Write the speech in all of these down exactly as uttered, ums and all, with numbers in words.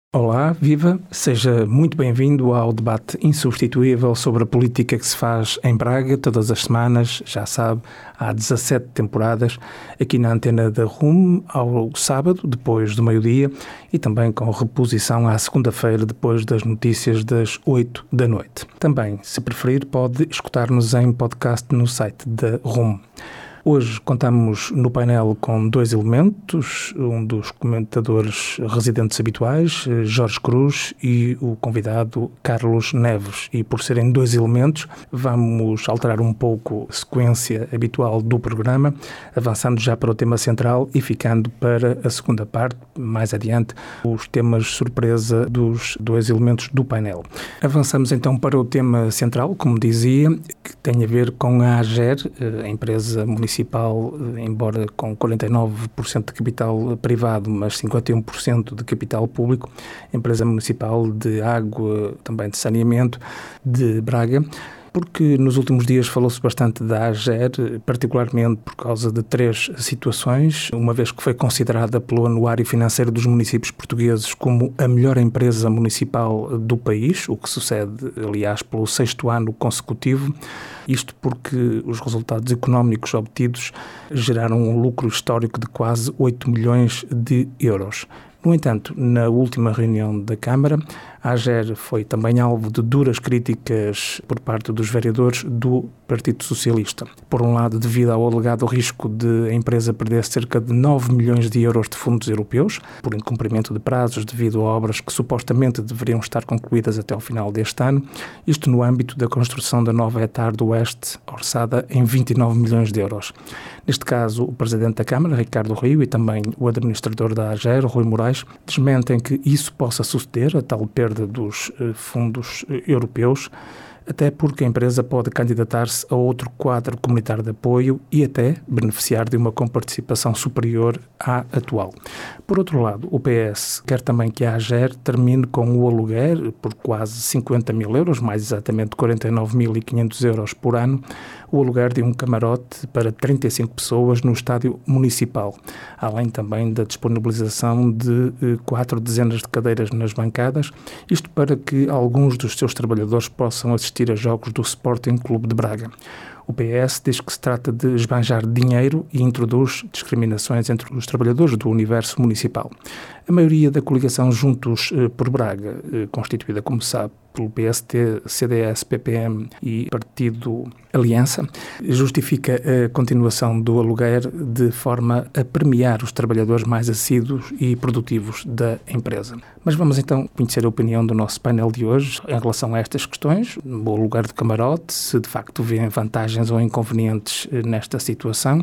Olá, viva! Seja muito bem-vindo ao debate insubstituível sobre a política que se faz em Braga todas as semanas, já sabe, há dezassete temporadas, aqui na antena da RUM, ao sábado, depois do meio-dia, e também com reposição à segunda-feira, depois das notícias das oito da noite. Também, se preferir, pode escutar-nos em podcast no site da RUM. Hoje contamos no painel com dois elementos, um dos comentadores residentes habituais, Jorge Cruz, e o convidado Carlos Neves. E por serem dois elementos, vamos alterar um pouco a sequência habitual do programa, avançando já para o tema central e ficando para a segunda parte, mais adiante, os temas surpresa dos dois elementos do painel. Avançamos então para o tema central, como dizia, que tem a ver com a AGER, a empresa municipal, embora com quarenta e nove por cento de capital privado, mas cinquenta e um por cento de capital público, empresa municipal de água, também de saneamento de Braga, porque nos últimos dias falou-se bastante da AGER, particularmente por causa de três situações, uma vez que foi considerada pelo Anuário Financeiro dos Municípios Portugueses como a melhor empresa municipal do país, o que sucede, aliás, pelo sexto ano consecutivo, isto porque os resultados económicos obtidos geraram um lucro histórico de quase oito milhões de euros. No entanto, na última reunião da Câmara, a AGER foi também alvo de duras críticas por parte dos vereadores do Partido Socialista. Por um lado, devido ao alegado risco de a empresa perder cerca de nove milhões de euros de fundos europeus, por incumprimento de prazos devido a obras que supostamente deveriam estar concluídas até ao final deste ano, isto no âmbito da construção da nova Etar do Oeste, orçada em vinte e nove milhões de euros. Neste caso, o Presidente da Câmara, Ricardo Rio, e também o administrador da AGER, Rui Moraes, desmentem que isso possa suceder, a tal perda dos eh, fundos eh, europeus, até porque a empresa pode candidatar-se a outro quadro comunitário de apoio e até beneficiar de uma comparticipação superior à atual. Por outro lado, o P S quer também que a AGER termine com o aluguer por quase cinquenta mil euros, mais exatamente quarenta e nove mil e quinhentos euros por ano, o aluguer de um camarote para trinta e cinco pessoas no estádio municipal, além também da disponibilização de eh, quatro dezenas de cadeiras nas bancadas, isto para que alguns dos seus trabalhadores possam assistir a jogos do Sporting Clube de Braga. O P S diz que se trata de esbanjar dinheiro e introduz discriminações entre os trabalhadores do universo municipal. A maioria da coligação Juntos por Braga, constituída, como sabe, pelo P S T, C D S, P P M e Partido Aliança, justifica a continuação do aluguer de forma a premiar os trabalhadores mais assíduos e produtivos da empresa. Mas vamos então conhecer a opinião do nosso painel de hoje em relação a estas questões, o aluguer de camarote, se de facto vêem vantagens ou inconvenientes nesta situação,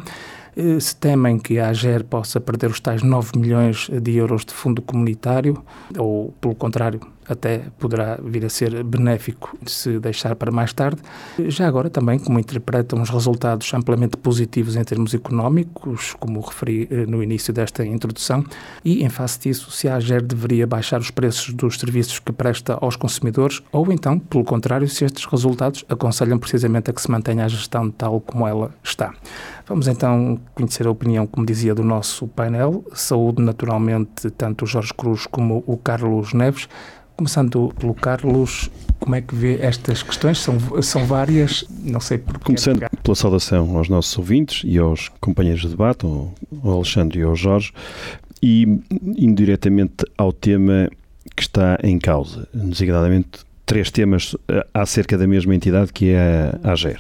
se temem que a AGER possa perder os tais nove milhões de euros de fundo comunitário, ou, pelo contrário, até poderá vir a ser benéfico se deixar para mais tarde. Já agora também, como interpretam os resultados amplamente positivos em termos económicos, como referi no início desta introdução, e, em face disso, se a AGER deveria baixar os preços dos serviços que presta aos consumidores, ou então, pelo contrário, se estes resultados aconselham precisamente a que se mantenha a gestão tal como ela está. Vamos então conhecer a opinião, como dizia, do nosso painel. Saúde naturalmente tanto o Jorge Cruz como o Carlos Neves. Começando pelo Carlos, como é que vê estas questões? São, são várias, não sei porquê. Começando pela saudação aos nossos ouvintes e aos companheiros de debate, ao, ao Alexandre e ao Jorge, e indiretamente ao tema que está em causa, designadamente três temas acerca da mesma entidade que é a AGER.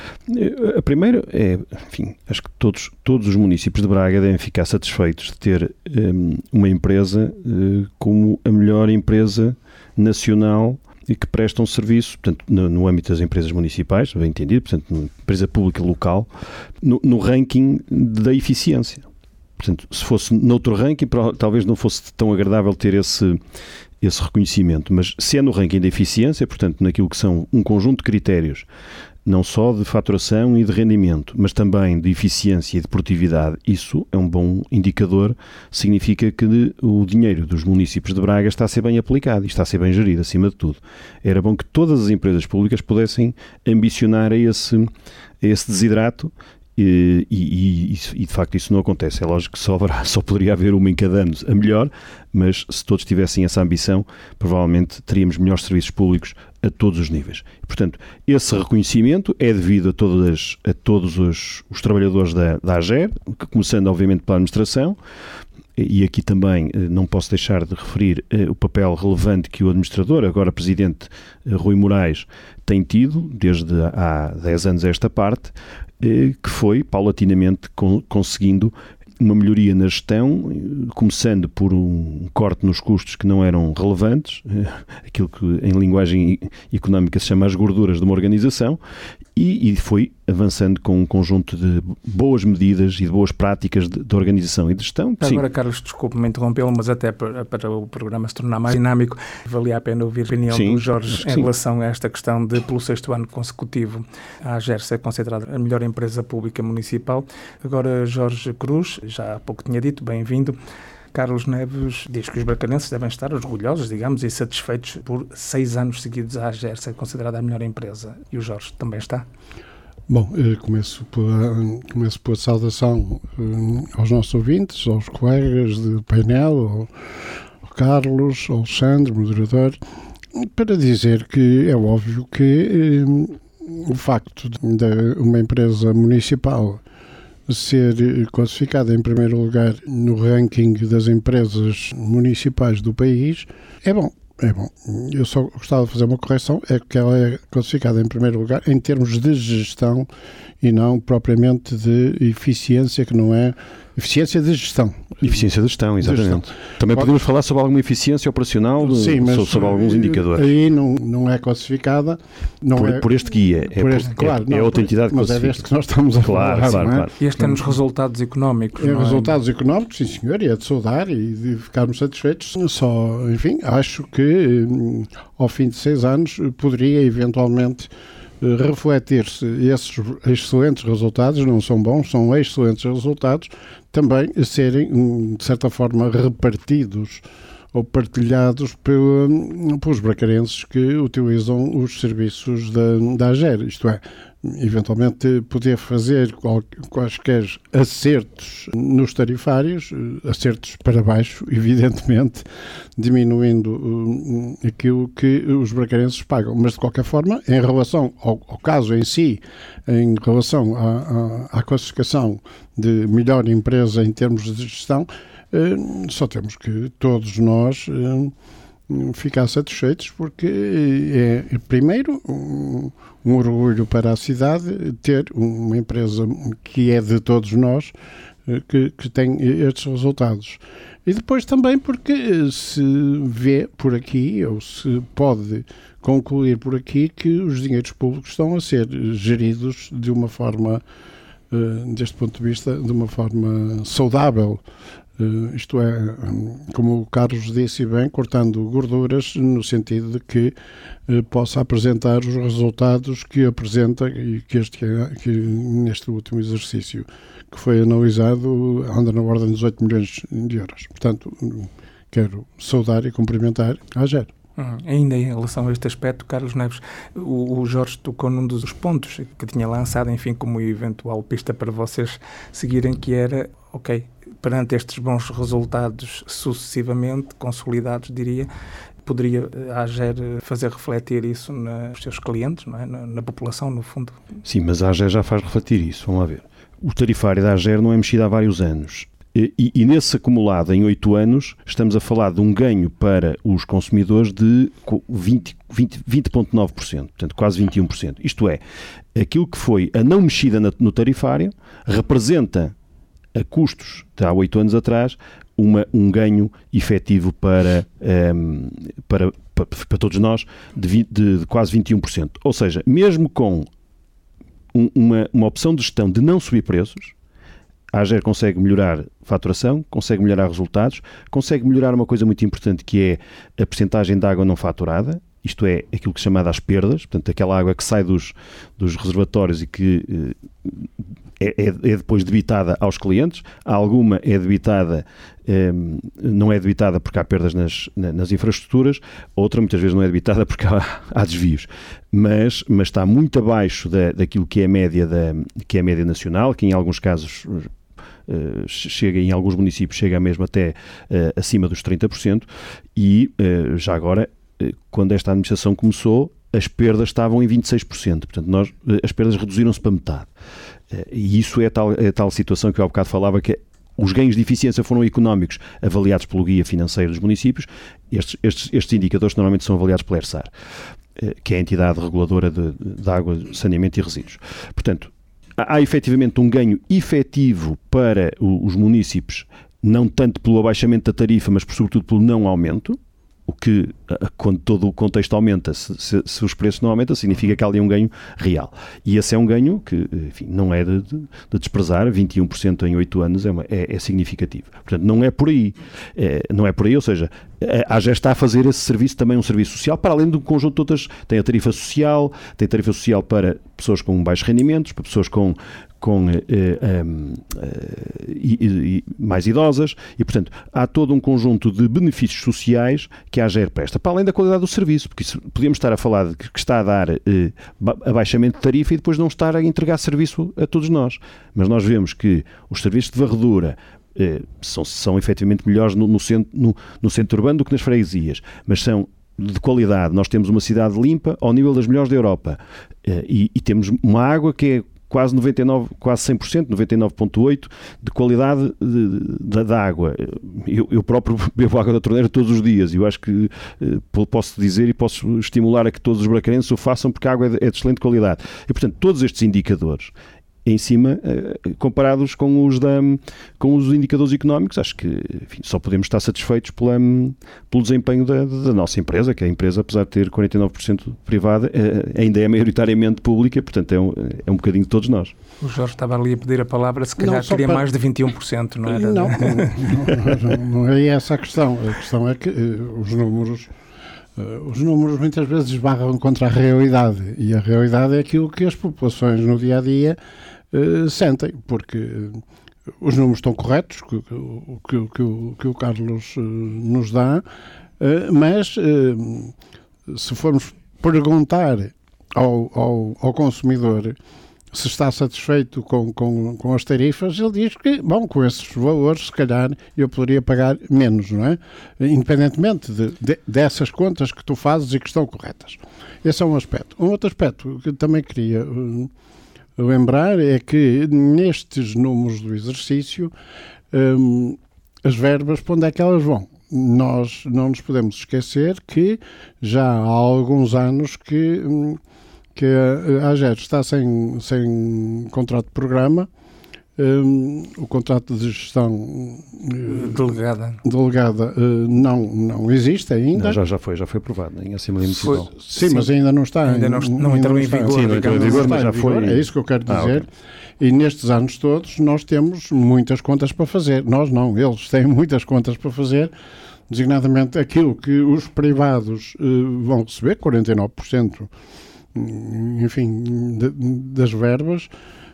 A primeira é, enfim, acho que todos, todos os municípios de Braga devem ficar satisfeitos de ter um, uma empresa uh, como a melhor empresa nacional e que presta um serviço, portanto, no, no âmbito das empresas municipais, bem entendido, portanto, uma empresa pública local, no, no ranking da eficiência. Portanto, se fosse noutro ranking, talvez não fosse tão agradável ter esse, esse reconhecimento, mas se é no ranking da eficiência, portanto, naquilo que são um conjunto de critérios, não só de faturação e de rendimento, mas também de eficiência e de produtividade, isso é um bom indicador, significa que o dinheiro dos municípios de Braga está a ser bem aplicado e está a ser bem gerido, acima de tudo. Era bom que todas as empresas públicas pudessem ambicionar a esse, a esse desidrato. E, e, e, e de facto isso não acontece. É lógico que só, haverá, só poderia haver uma em cada ano a melhor, mas se todos tivessem essa ambição, provavelmente teríamos melhores serviços públicos a todos os níveis. Portanto, esse reconhecimento é devido a, todas, a todos os, os trabalhadores da, da AGER, começando obviamente pela administração, e aqui também não posso deixar de referir o papel relevante que o administrador, agora presidente Rui Moraes, tem tido desde há dez anos a esta parte, que foi paulatinamente conseguindo uma melhoria na gestão, começando por um corte nos custos que não eram relevantes, aquilo que em linguagem económica se chama as gorduras de uma organização, e, e foi avançando com um conjunto de boas medidas e de boas práticas de, de organização e de gestão. Agora, Carlos, desculpe-me interrompê-lo, mas até para, para o programa se tornar mais dinâmico, valia a pena ouvir a opinião sim, do Jorge em sim. relação a esta questão de, pelo sexto ano consecutivo, a AGER ser considerada a melhor empresa pública municipal. Agora, Jorge Cruz, já há pouco tinha dito, bem-vindo. Carlos Neves diz que os bracarenses devem estar orgulhosos, digamos, e satisfeitos por seis anos seguidos a AGER ser considerada a melhor empresa. E o Jorge também está? Bom, começo pela, começo pela saudação aos nossos ouvintes, aos colegas de painel, ao Carlos, ao Alexandre, moderador, para dizer que é óbvio que o facto de uma empresa municipal ser classificada em primeiro lugar no ranking das empresas municipais do país é bom. É bom. Eu só gostava de fazer uma correção, é que ela é classificada em primeiro lugar em termos de gestão e não propriamente de eficiência, que não é eficiência de gestão. Eficiência de gestão, exatamente. De gestão. Também Pode... podemos falar sobre alguma eficiência operacional, Sim, mas sobre, sobre alguns indicadores. Aí não, não é classificada. Não por, é, por este guia. Por este, é, claro, é, não, é outra entidade que mas classifica. É deste que nós estamos a claro, falar. Claro, não é? claro. E este é nos resultados económicos. É não é? Resultados económicos, sim senhor, e é de saudar e de ficarmos satisfeitos. Só, enfim, acho que ao fim de seis anos poderia eventualmente refletir-se esses excelentes resultados, não são bons, são excelentes resultados, também serem, de certa forma, repartidos ou partilhados pela, pelos bracarenses que utilizam os serviços da, da AGER, isto é, eventualmente poder fazer qual, quaisquer acertos nos tarifários, acertos para baixo, evidentemente, diminuindo uh, aquilo que os bracarenses pagam. Mas, de qualquer forma, em relação ao, ao caso em si, em relação à, à, à classificação de melhor empresa em termos de gestão, uh, só temos que todos nós uh, ficar satisfeitos, porque é, primeiro, um, um orgulho para a cidade ter uma empresa que é de todos nós, que, que tem estes resultados. E depois também porque se vê por aqui, ou se pode concluir por aqui, que os dinheiros públicos estão a ser geridos de uma forma, deste ponto de vista, de uma forma saudável. Uh, isto é, como o Carlos disse bem, cortando gorduras no sentido de que uh, possa apresentar os resultados que apresenta e que, este, que neste último exercício que foi analisado anda na ordem dos oito milhões de euros. Portanto, quero saudar e cumprimentar a AGER. Hum, ainda em relação a este aspecto, Carlos Neves, o, o Jorge tocou num dos pontos que tinha lançado, enfim, como eventual pista para vocês seguirem, que era, ok, perante estes bons resultados sucessivamente consolidados, diria, poderia a AGER fazer refletir isso nos seus clientes, não é? na, na população, no fundo? Sim, mas a AGER já faz refletir isso, vamos lá ver. O tarifário da AGER não é mexido há vários anos. E, e nesse acumulado em oito anos, estamos a falar de um ganho para os consumidores de vinte vírgula nove por cento, portanto quase vinte e um por cento. Isto é, aquilo que foi a não mexida no tarifário representa a custos de há oito anos atrás uma, um ganho efetivo para, um, para, para, para todos nós de, de, de quase vinte e um por cento. Ou seja, mesmo com um, uma, uma opção de gestão de não subir preços, a AGER consegue melhorar faturação, consegue melhorar resultados, consegue melhorar uma coisa muito importante que é a percentagem de água não faturada, isto é, aquilo que se chama das perdas, portanto, aquela água que sai dos, dos reservatórios e que é, é, é depois debitada aos clientes. Alguma é debitada, é, não é debitada porque há perdas nas, nas infraestruturas, outra muitas vezes não é debitada porque há, há desvios, mas, mas está muito abaixo da, daquilo que é a média, da, que é a média nacional, que em alguns casos uh, chega em alguns municípios, chega mesmo até uh, acima dos trinta por cento e uh, já agora, uh, quando esta administração começou, as perdas estavam em vinte e seis por cento, portanto nós, uh, as perdas reduziram-se para metade. Uh, e isso é a tal, é a tal situação que eu há bocado falava, que é os ganhos de eficiência foram económicos avaliados pelo Guia Financeiro dos Municípios. Estes, estes, estes indicadores normalmente são avaliados pela ERSAR, que é a entidade reguladora de, de água, saneamento e resíduos. Portanto, há, há efetivamente um ganho efetivo para os municípios, não tanto pelo abaixamento da tarifa, mas sobretudo pelo não aumento, o que, quando todo o contexto aumenta, se, se, se os preços não aumentam, significa que há ali um ganho real. E esse é um ganho que, enfim, não é de, de, de desprezar, vinte e um por cento em oito anos é, uma, é, é significativo. Portanto, não é por aí. É, não é por aí, ou seja, a AGER está a fazer esse serviço também um serviço social, para além do conjunto de outras. Tem a tarifa social, tem tarifa social para pessoas com baixos rendimentos, para pessoas com com eh, um, eh, e, e, mais idosas e, portanto, há todo um conjunto de benefícios sociais que a AGER presta, para além da qualidade do serviço, porque isso, podíamos estar a falar de que está a dar eh, abaixamento de tarifa e depois não estar a entregar serviço a todos nós. Mas nós vemos que os serviços de varredura eh, são, são efetivamente melhores no, no, centro, no, no centro urbano do que nas freguesias, mas são de qualidade. Nós temos uma cidade limpa ao nível das melhores da Europa eh, e, e temos uma água que é quase noventa e nove, quase cem por cento, noventa e nove vírgula oito por cento de qualidade de, de, da água. Eu, eu próprio bebo água da torneira todos os dias e eu acho que eh, posso dizer e posso estimular a que todos os bracarenses o façam, porque a água é de, é de excelente qualidade. E, portanto, todos estes indicadores em cima, comparados com os, da, com os indicadores económicos, acho que, enfim, só podemos estar satisfeitos pela, pelo desempenho da, da nossa empresa, que a empresa, apesar de ter quarenta e nove por cento privada, ainda é maioritariamente pública, portanto é um, é um bocadinho de todos nós. O Jorge estava ali a pedir a palavra, se calhar não, queria para... mais de vinte e um por cento, não era? Não, não, não, não é essa a questão. A questão é que uh, os números... Uh, os números muitas vezes esbarram contra a realidade, e a realidade é aquilo que as populações no dia-a-dia uh, sentem, porque uh, os números estão corretos, que, que, que, que o Carlos uh, nos dá, uh, mas uh, se formos perguntar ao, ao, ao consumidor se está satisfeito com, com, com as tarifas, ele diz que, bom, com esses valores, se calhar eu poderia pagar menos, não é? Independentemente de, de, dessas contas que tu fazes e que estão corretas. Esse é um aspecto. Um outro aspecto que também queria uh, lembrar é que nestes números do exercício, um, as verbas, para onde é que elas vão? Nós não nos podemos esquecer que já há alguns anos que... Um, que a AGER está sem, sem contrato de programa, um, o contrato de gestão uh, delegada, delegada uh, não, não existe ainda. Não, já, já foi, já foi aprovado em Assembleia Municipal. Foi, sim, sim, mas ainda não está. Ainda não, não, não entrou em vigor. Sim, não entrou em vigor, mas já foi. É isso que eu quero dizer. Ah, okay. E nestes anos todos nós temos muitas contas para fazer. Nós não, eles têm muitas contas para fazer, designadamente aquilo que os privados uh, vão receber, quarenta e nove por cento enfim, de, das verbas,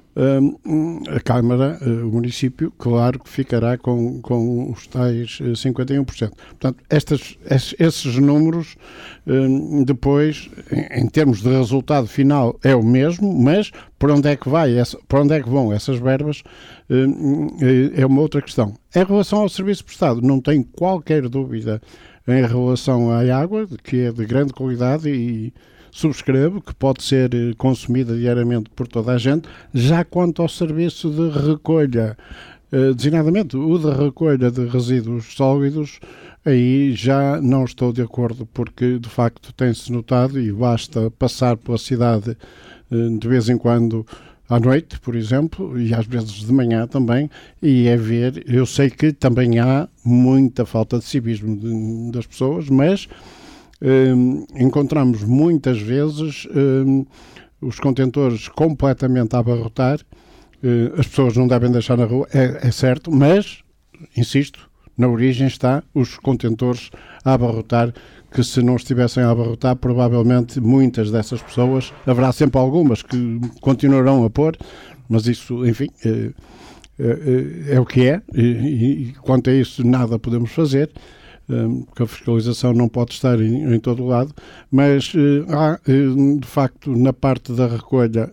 um, a Câmara, uh, o município, claro que ficará com, com os tais uh, cinquenta e um por cento. Portanto, estas, esses números, um, depois, em, em termos de resultado final, é o mesmo, mas por onde é que vai, essa, por onde é que vão essas verbas, um, é uma outra questão. Em relação ao serviço prestado, não tenho qualquer dúvida em relação à água, que é de grande qualidade e subscrevo, que pode ser consumida diariamente por toda a gente. Já quanto ao serviço de recolha, eh, designadamente o de recolha de resíduos sólidos, aí já não estou de acordo, porque de facto tem-se notado, e basta passar pela cidade eh, de vez em quando à noite, por exemplo, e às vezes de manhã também, e é ver, eu sei que também há muita falta de civismo de, das pessoas, mas Um, encontramos muitas vezes um, os contentores completamente a abarrotar. Uh, as pessoas não devem deixar na rua, é, é certo, mas, insisto, na origem está os contentores a abarrotar, que se não estivessem a abarrotar, provavelmente muitas dessas pessoas, haverá sempre algumas que continuarão a pôr, mas isso, enfim, é, é, é o que é, e, e quanto a isso nada podemos fazer. porque a fiscalização não pode estar em, em todo lado, mas há, de facto, na parte da recolha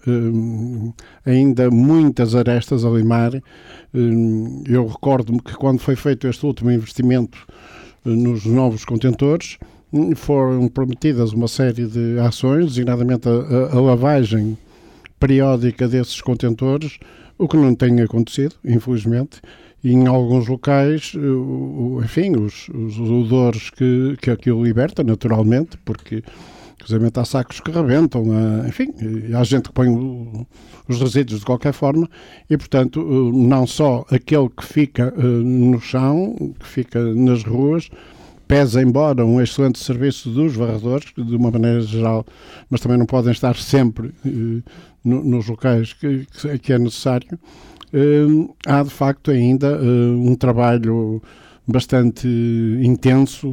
ainda muitas arestas a limar. Eu recordo-me que quando foi feito este último investimento nos novos contentores, foram prometidas uma série de ações, designadamente a, a, a lavagem periódica desses contentores, o que não tem acontecido, infelizmente, e em alguns locais, enfim, os, os odores que, que aquilo liberta, naturalmente, porque precisamente há sacos que rebentam, enfim, há gente que põe o, os resíduos de qualquer forma e, portanto, não só aquele que fica no chão, que fica nas ruas, pesa embora um excelente serviço dos varredores, de uma maneira geral, mas também não podem estar sempre no, nos locais que, que é necessário. Uh, há de facto ainda uh, um trabalho bastante intenso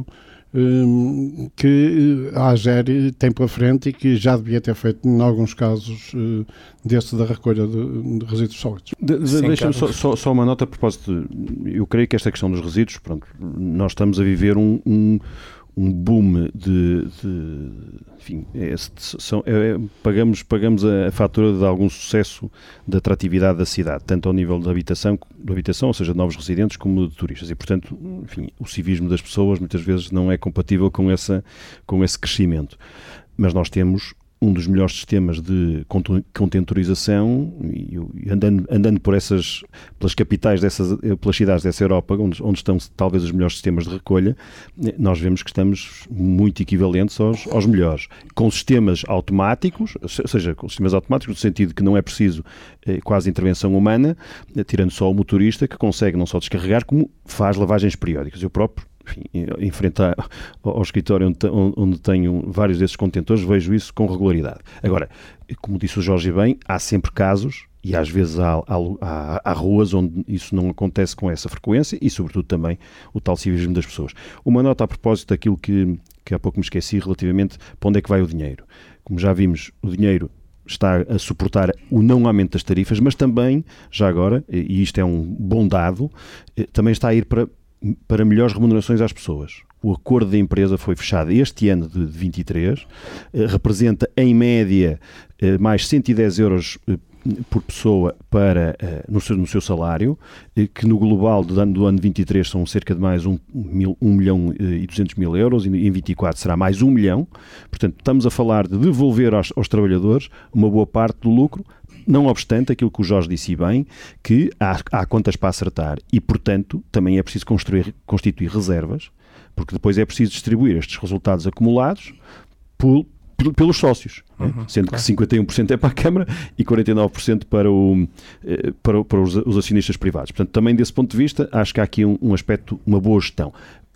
uh, que a AGER tem pela frente e que já devia ter feito em alguns casos uh, desse da recolha de, de resíduos sólidos. De, de, Deixa-me só, só, só uma nota a propósito. Eu creio que esta questão dos resíduos, pronto, nós estamos a viver um, um um boom de, de enfim, é, são, é, pagamos, pagamos a fatura de algum sucesso da atratividade da cidade, tanto ao nível da habitação, da habitação, ou seja, de novos residentes, como de turistas. E, portanto, enfim, o civismo das pessoas muitas vezes não é compatível com, essa, com esse crescimento. Mas nós temos um dos melhores sistemas de contentorização e andando, andando por essas, pelas capitais dessas, pelas cidades dessa Europa, onde, onde estão talvez os melhores sistemas de recolha, nós vemos que estamos muito equivalentes aos, aos melhores. Com sistemas automáticos, ou seja, com sistemas automáticos no sentido que não é preciso eh, quase intervenção humana, eh, tirando só o motorista, que consegue não só descarregar, como faz lavagens periódicas. Eu próprio, enfim, em frente ao escritório onde, onde tenho vários desses contentores, vejo isso com regularidade. Agora, como disse o Jorge bem, há sempre casos, e às vezes há, há, há ruas onde isso não acontece com essa frequência e, sobretudo, também o tal civismo das pessoas. Uma nota a propósito daquilo que, que há pouco me esqueci relativamente para onde é que vai o dinheiro. Como já vimos, o dinheiro está a suportar o não aumento das tarifas, mas também, já agora, e isto é um bom dado, também está a ir para para melhores remunerações às pessoas. O acordo da empresa foi fechado este ano de vinte e três, eh, representa em média eh, mais cento e dez euros eh, por pessoa para, eh, no, seu, no seu salário, eh, que no global do ano, do ano de vinte e três são cerca de mais um, mil, um milhão e duzentos mil euros e em vinte e quatro será mais um milhão. Portanto, estamos a falar de devolver aos, aos trabalhadores uma boa parte do lucro. Não obstante aquilo que o Jorge disse bem, que há, há contas para acertar e, portanto, também é preciso construir, constituir reservas, porque depois é preciso distribuir estes resultados acumulados por, por, pelos sócios, uhum, né? Sendo claro. Que cinquenta e um por cento é para a Câmara e quarenta e nove por cento para, o, para, para os, os acionistas privados. Portanto, também desse ponto de vista, acho que há aqui um, um aspecto, uma boa gestão.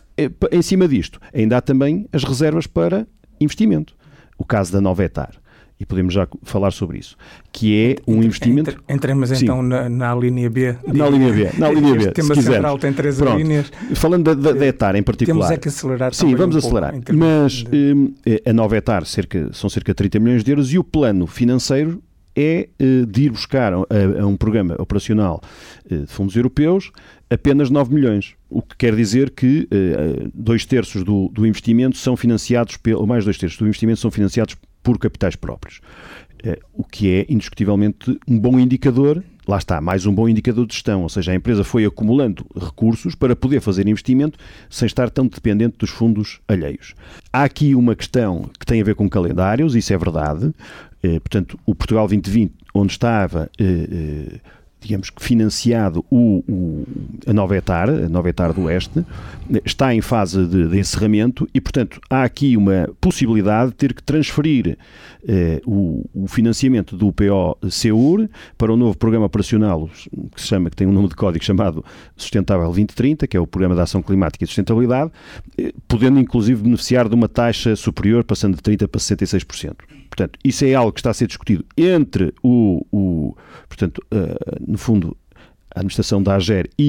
Em cima disto, ainda há também as reservas para investimento. O caso da Nova Etar. E podemos já falar sobre isso, que é um Entre, investimento... Entremos então na, na linha B. Na linha B, na linha B, este tema central tem três Pronto. linhas. Falando da, da, da Etar em particular... Temos é que acelerar Sim, vamos um acelerar. Pouco, Mas um, a Nova Etar cerca, são cerca de trinta milhões de euros e o plano financeiro é uh, de ir buscar a, a um programa operacional uh, de fundos europeus apenas nove milhões. O que quer dizer que uh, dois terços do, do investimento são financiados, pelo, ou mais dois terços do investimento são financiados por capitais próprios. Uh, o que é indiscutivelmente um bom indicador, lá está, mais um bom indicador de gestão, ou seja, a empresa foi acumulando recursos para poder fazer investimento sem estar tão dependente dos fundos alheios. Há aqui uma questão que tem a ver com calendários, isso é verdade, uh, portanto, o Portugal vinte vinte, onde estava... Uh, uh, digamos que financiado o, o, a Nova Etar, a Nova Etar do Oeste, está em fase de, de encerramento e, portanto, há aqui uma possibilidade de ter que transferir eh, o, o financiamento do P O SEUR para o novo programa operacional que se chama, que tem um nome de código chamado Sustentável vinte trinta, que é o Programa de Ação Climática e Sustentabilidade, eh, podendo inclusive beneficiar de uma taxa superior, passando de trinta por cento para sessenta e seis por cento. Portanto, isso é algo que está a ser discutido entre o, o portanto, uh, no fundo, a administração da AGER e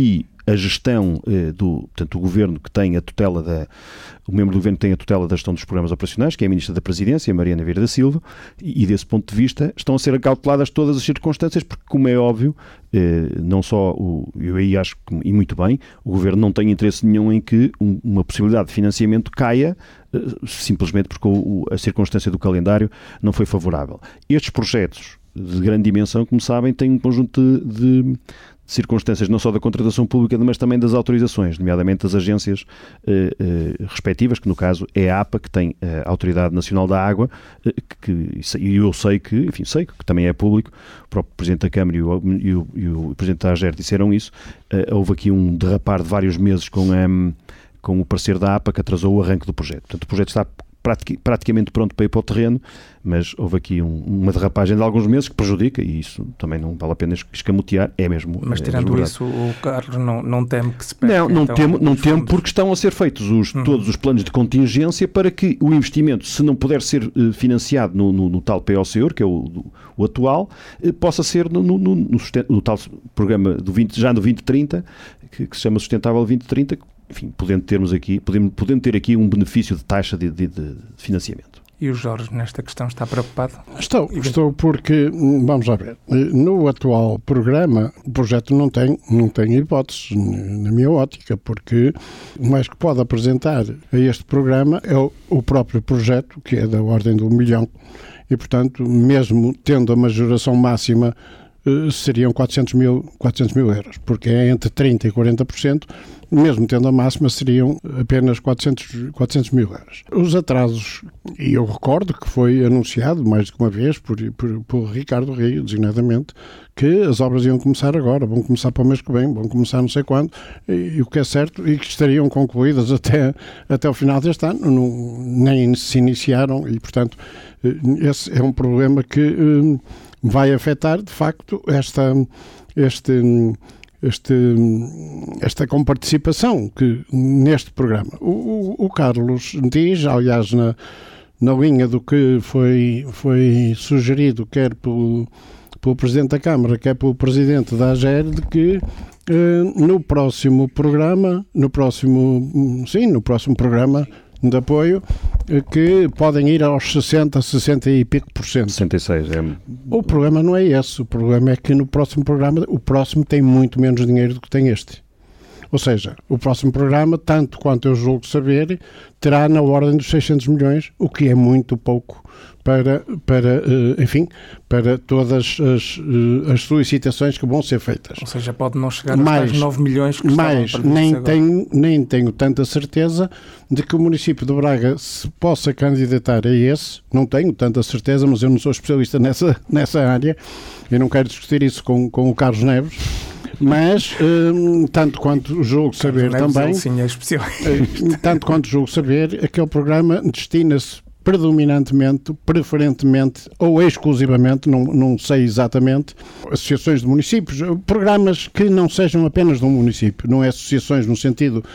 a gestão eh, do, portanto, o governo que tem a tutela da, o membro do governo que tem a tutela da gestão dos programas operacionais, que é a Ministra da Presidência, Mariana Vieira da Silva, e, e desse ponto de vista estão a ser acauteladas todas as circunstâncias, porque, como é óbvio, eh, não só, o, eu aí acho que, e muito bem, o governo não tem interesse nenhum em que um, uma possibilidade de financiamento caia, eh, simplesmente porque o, a circunstância do calendário não foi favorável. Estes projetos de grande dimensão, como sabem, têm um conjunto de, de circunstâncias não só da contratação pública, mas também das autorizações, nomeadamente das agências eh, eh, respectivas, que no caso é a APA, que tem a Autoridade Nacional da Água, eh, que, e eu sei que, enfim, sei que também é público, o próprio Presidente da Câmara e o, e o, e o Presidente da AGER disseram isso. Eh, houve aqui um derrapar de vários meses com, um, com o parecer da APA, que atrasou o arranque do projeto. Portanto, o projeto está praticamente pronto para ir para o terreno, mas houve aqui um, uma derrapagem de alguns meses que prejudica, e isso também não vale a pena escamotear, é mesmo. Mas é tirando mesmo isso, o Carlos não, não teme que se perca? Não, não então, temo, não temo porque estão a ser feitos os, uhum. todos os planos de contingência para que o investimento, se não puder ser uh, financiado no, no, no tal P O C E U R, que é o, o atual, uh, possa ser no, no, no, no, no tal programa do vinte, já no vinte trinta, que, que se chama Sustentável vinte trinta, enfim, podendo termos aqui, podendo, podendo ter aqui um benefício de taxa de, de, de financiamento. E o Jorge, nesta questão, está preocupado? Estou, estou porque, vamos lá ver, no atual programa o projeto não tem, não tem hipóteses, na minha ótica, porque o mais que pode apresentar a este programa é o, o próprio projeto, que é da ordem do milhão, e portanto, mesmo tendo a majoração máxima, seriam quatrocentos mil euros, porque é entre trinta por cento e quarenta por cento, mesmo tendo a máxima, seriam apenas quatrocentos mil euros. Os atrasos, e eu recordo que foi anunciado mais de uma vez por, por, por Ricardo Rio, designadamente, que as obras iam começar agora, vão começar para o mês que vem, vão começar não sei quando, e, e o que é certo, e que estariam concluídas até, até o final deste ano, não, nem se iniciaram, e portanto, esse é um problema que um, vai afetar, de facto, esta, este, este, esta comparticipação que, neste programa. O, o, o Carlos diz, aliás, na, na linha do que foi, foi sugerido, quer pelo, pelo Presidente da Câmara, quer pelo Presidente da AGER, de que eh, no próximo programa, no próximo, sim, no próximo programa de apoio, que podem ir aos sessenta, sessenta e pico por cento. sessenta e seis, é... O problema não é esse, o problema é que no próximo programa, o próximo tem muito menos dinheiro do que tem este. Ou seja, o próximo programa, tanto quanto eu julgo saber, terá na ordem dos seiscentos milhões, o que é muito pouco para, para enfim, para todas as, as solicitações que vão ser feitas. Ou seja, pode não chegar aos mais nove milhões que mas nem tenho, nem tenho tanta certeza de que o município de Braga se possa candidatar a esse. Não tenho tanta certeza, mas eu não sou especialista nessa, nessa área e não quero discutir isso com, com o Carlos Neves. Mas, hum, tanto quanto julgo saber também, sim, é uh, tanto quanto julgo saber, aquele programa destina-se predominantemente, preferentemente ou exclusivamente, não, não sei exatamente, associações de municípios, programas que não sejam apenas de um município, não é associações no sentido,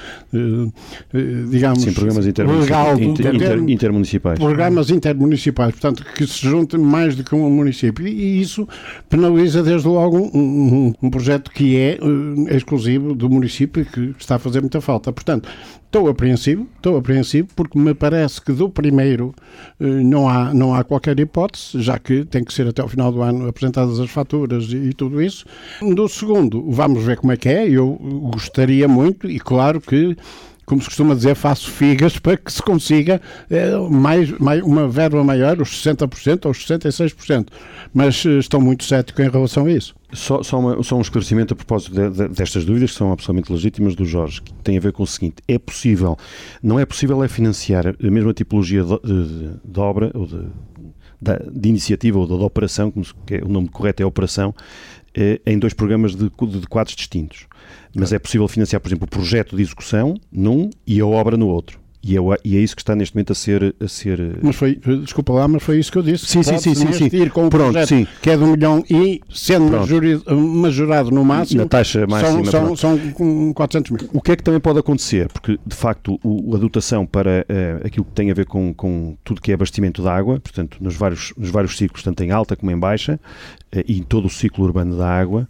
eh, digamos, sim, programas legal, inter, inter, intermunicipais. Programas intermunicipais, portanto, que se juntem mais do que um município. E isso penaliza desde logo um, um, um projeto que é uh, exclusivo do município e que está a fazer muita falta. Portanto, Estou apreensivo, estou apreensivo porque me parece que do primeiro eh, não há, não há qualquer hipótese, já que tem que ser até ao final do ano apresentadas as faturas e, e tudo isso. Do segundo, vamos ver como é que é, eu gostaria muito e claro que, como se costuma dizer, faço figas para que se consiga eh, mais, mais, uma verba maior, os sessenta por cento ou os sessenta e seis por cento, mas eh, estou muito cético em relação a isso. Só, só, uma, só um esclarecimento a propósito de, de, destas dúvidas que são absolutamente legítimas do Jorge, que tem a ver com o seguinte: é possível, não é possível é financiar a mesma tipologia de, de, de obra ou de, de, de iniciativa ou de, de operação, como se, que é, o nome correto é operação, eh, em dois programas de, de quadros distintos. Mas é possível financiar, por exemplo, o projeto de execução num e a obra no outro. E é, e é isso que está neste momento a ser... A ser... Mas foi, desculpa lá, mas foi isso que eu disse. Sim, sim, sim, sim, sim. Ir com um pronto, projeto sim. que é de um milhão e sendo majorado, majorado no máximo, na taxa máxima, são, são, são quatrocentos mil. O que é que também pode acontecer? Porque, de facto, o, a dotação para uh, aquilo que tem a ver com, com tudo que é abastecimento de água, portanto, nos vários, nos vários ciclos, tanto em alta como em baixa, uh, e em todo o ciclo urbano da água,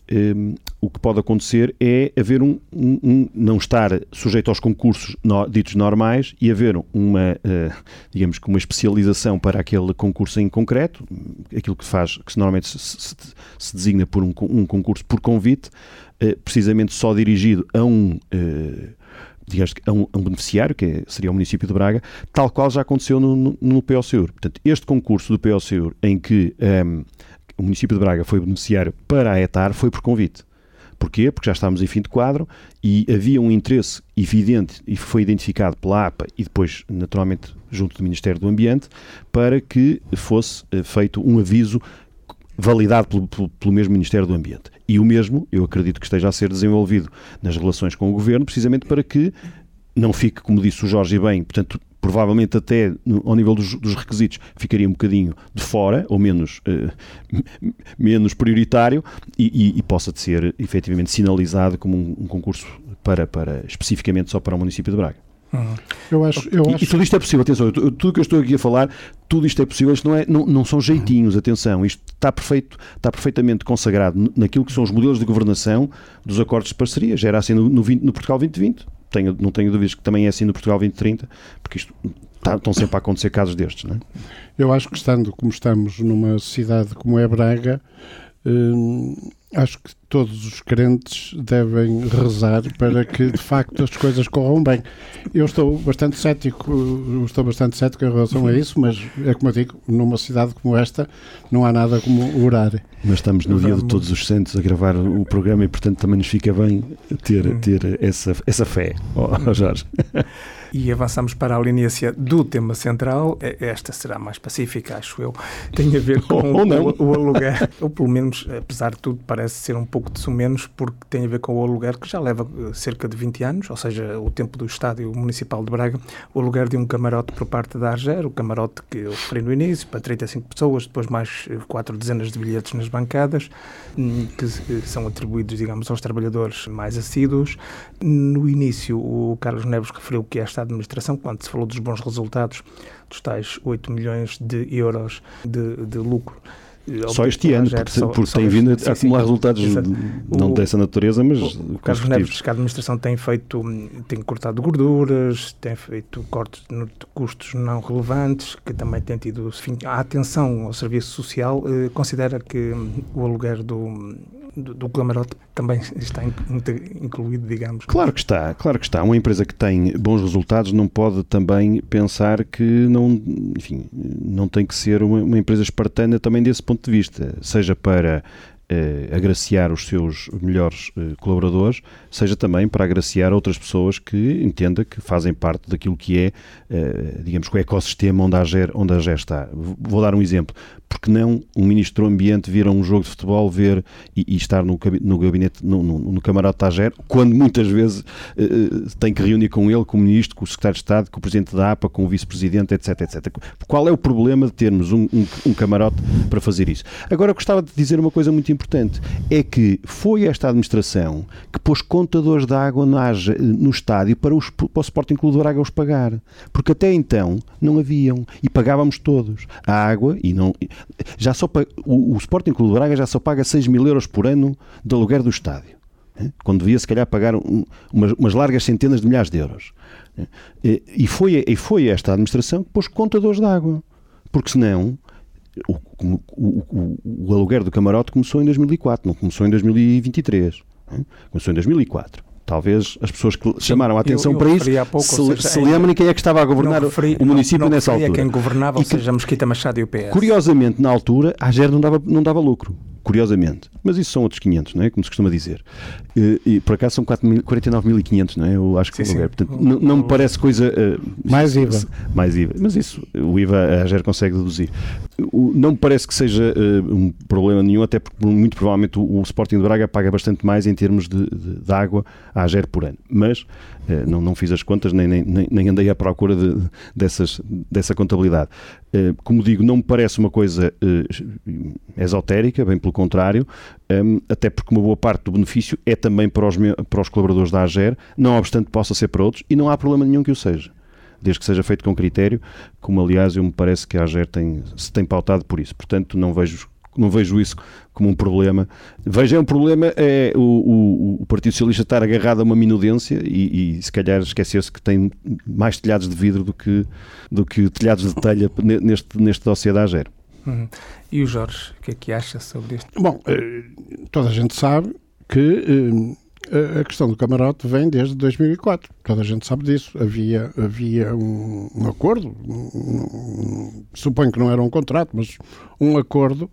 um, o que pode acontecer é haver um, um, um não estar sujeito aos concursos no, ditos normais e haver uma, uh, digamos que uma especialização para aquele concurso em concreto, aquilo que faz, que normalmente se, se, se designa por um, um concurso por convite, uh, precisamente só dirigido a um, uh, digamos, a um, a um beneficiário, que é, seria o município de Braga, tal qual já aconteceu no, no, no P O C U R. Portanto, este concurso do P O C U R em que um, o município de Braga foi beneficiário para a ETAR foi por convite. Porquê? Porque já estávamos em fim de quadro e havia um interesse evidente e foi identificado pela A P A e depois, naturalmente, junto do Ministério do Ambiente, para que fosse feito um aviso validado pelo, pelo, pelo mesmo Ministério do Ambiente. E o mesmo, eu acredito que esteja a ser desenvolvido nas relações com o Governo, precisamente para que não fique, como disse o Jorge e bem, portanto, provavelmente até no, ao nível dos, dos requisitos ficaria um bocadinho de fora, ou menos, eh, menos prioritário, e, e, e possa de ser efetivamente sinalizado como um, um concurso para, para, especificamente só para o município de Braga. Uhum. Eu acho, eu e, acho... e tudo isto é possível, atenção, eu, tudo que eu estou aqui a falar, tudo isto é possível, isto não, é, não, não são jeitinhos, atenção, isto está, perfeito, está perfeitamente consagrado naquilo que são os modelos de governação dos acordos de parceria, já era assim no, no, vinte, no Portugal vinte vinte. Tenho, não tenho dúvidas que também é assim no Portugal vinte trinta, porque isto está, estão sempre a acontecer casos destes, não é? Eu acho que estando como estamos numa cidade como é Braga, hum, acho que todos os crentes devem rezar para que de facto as coisas corram bem. Eu estou bastante cético, eu estou bastante cético em relação a isso, mas é como eu digo, numa cidade como esta não há nada como orar. Mas estamos no dia de Todos os Santos a gravar o programa e portanto também nos fica bem ter, ter essa, essa fé, oh, Jorge. E avançamos para a linência do tema central. Esta será mais pacífica, acho eu. Tem a ver com ou não. o, o aluguer, ou pelo menos, apesar de tudo, parece ser um pouco de sumenos, porque tem a ver com o aluguer que já leva cerca de vinte anos, ou seja, o tempo do Estádio Municipal de Braga, o aluguer de um camarote por parte da AGER, o camarote que eu referi no início, para trinta e cinco pessoas, depois mais quatro dezenas de bilhetes nas bancadas, que são atribuídos, digamos, aos trabalhadores mais assíduos. No início, o Carlos Neves referiu que esta administração, quando se falou dos bons resultados, dos tais oito milhões de euros de, de lucro. Só este ano, porque, só, porque só tem vindo a sim, acumular sim, resultados exato. não o, dessa natureza, mas o, o Carlos Neves, que a administração tem feito, tem cortado gorduras, tem feito cortes de custos não relevantes, que também tem tido, enfim, a atenção ao serviço social, eh, considera que o aluguer do Do, do camarote também está incluído, digamos. Claro que está, claro que está. Uma empresa que tem bons resultados não pode também pensar que não, enfim, não tem que ser uma, uma empresa espartana também desse ponto de vista, seja para eh, agraciar os seus melhores eh, colaboradores, seja também para agraciar outras pessoas que entenda que fazem parte daquilo que é, eh, digamos, o ecossistema onde a AGER, onde a AGER está. Vou dar um exemplo. Porque não um Ministro do Ambiente vir a um jogo de futebol ver e, e estar no, no gabinete, no, no, no camarote da AGER, quando muitas vezes uh, tem que reunir com ele, com o Ministro, com o Secretário de Estado, com o Presidente da A P A, com o Vice-Presidente, etc, etcétera. Qual é o problema de termos um, um, um camarote para fazer isso? Agora, eu gostava de dizer uma coisa muito importante, é que foi esta administração que pôs contadores de água na, no estádio para, os, para o Sporting Clube de Braga os pagar. Porque até então não haviam e pagávamos todos a água e não... Já só, o, o Sporting Clube de Braga já só paga seis mil euros por ano de aluguer do estádio, quando devia se calhar pagar um, umas, umas largas centenas de milhares de euros. E foi, e foi esta administração que pôs contadores de água, porque senão o, o, o, o aluguer do camarote começou em dois mil e quatro, não começou em dois mil e vinte e três, começou em dois mil e quatro. Talvez as pessoas que Sim, chamaram a atenção eu, eu para isso pouco, se, seja, se lembrem quem é que estava a governar referi, o município não, não nessa altura. Quem governava, ou seja, Mesquita Machado e o P S. Curiosamente, na altura, a AGER não dava, não dava lucro. Curiosamente. Mas isso são outros quinhentos, não é? Como se costuma dizer. E, e por acaso são quarenta e nove mil e quinhentos, não é? Eu acho que sim, sim. Portanto, não, não me parece coisa... Uh, mais I V A. Mais I V A. Mas isso, o I V A a AGER consegue deduzir. O, não me parece que seja uh, um problema nenhum, até porque muito provavelmente o, o Sporting de Braga paga bastante mais em termos de, de, de água à AGER por ano. Mas uh, não, não fiz as contas, nem, nem, nem andei à procura de, dessas, dessa contabilidade. Uh, como digo, não me parece uma coisa uh, esotérica, bem pelo contrário, um, até porque uma boa parte do benefício é também para os, para os colaboradores da AGER, não obstante possa ser para outros, e não há problema nenhum que o seja, desde que seja feito com critério, como aliás eu me parece que a AGER tem, se tem pautado por isso. Portanto, não vejo não vejo isso como um problema. Vejo é um problema é o, o, o Partido Socialista estar agarrado a uma minudência e, e se calhar esquecer-se que tem mais telhados de vidro do que, do que telhados de telha neste, neste dossiê da AGER. Uhum. E o Jorge, o que é que acha sobre isto? Bom, toda a gente sabe que a questão do camarote vem desde dois mil e quatro. Toda a gente sabe disso. Havia, havia um, um acordo, um, um, suponho que não era um contrato, mas um acordo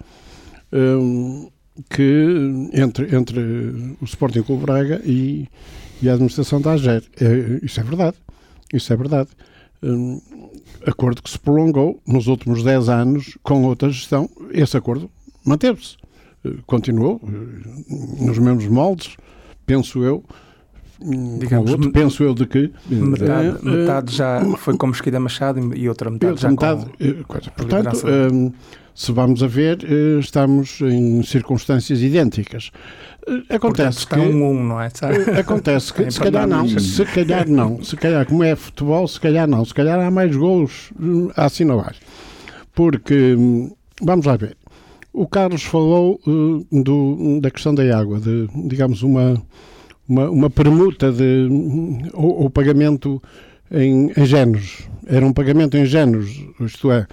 um, que entre, entre o Sporting Clube Braga e, e a administração da AGER. É, isso é verdade. Isso é verdade. Um, acordo que se prolongou nos últimos dez anos com outra gestão. Esse acordo manteve-se. Continuou nos mesmos moldes, penso eu, digamos, outro, penso eu de que metade, uh, metade já foi com Mesquida Machado e outra metade outra já metade, com coisa. Portanto, uh, se vamos a ver, uh, estamos em circunstâncias idênticas. Uh, acontece Portanto, está que um um, não é? Uh, acontece que se calhar não, se calhar não, se calhar como é futebol, se calhar não, se calhar há mais golos uh, a assinalar, porque um, vamos lá ver. O Carlos falou uh, do, da questão da água, de, digamos, uma, uma, uma permuta de ou, ou pagamento em, em géneros. Era um pagamento em géneros, isto é,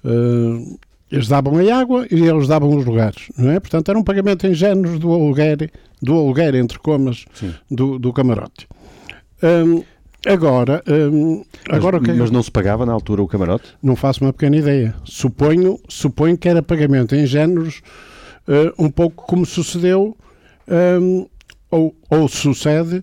uh, eles davam a água e eles davam os lugares, não é? Portanto, era um pagamento em géneros do aluguer, do aluguer entre comas, do, do camarote. Um, Agora, hum, agora mas, que mas não se pagava na altura o camarote? Não faço uma pequena ideia. Suponho, suponho que era pagamento em géneros, uh, um pouco como sucedeu um, ou, ou sucede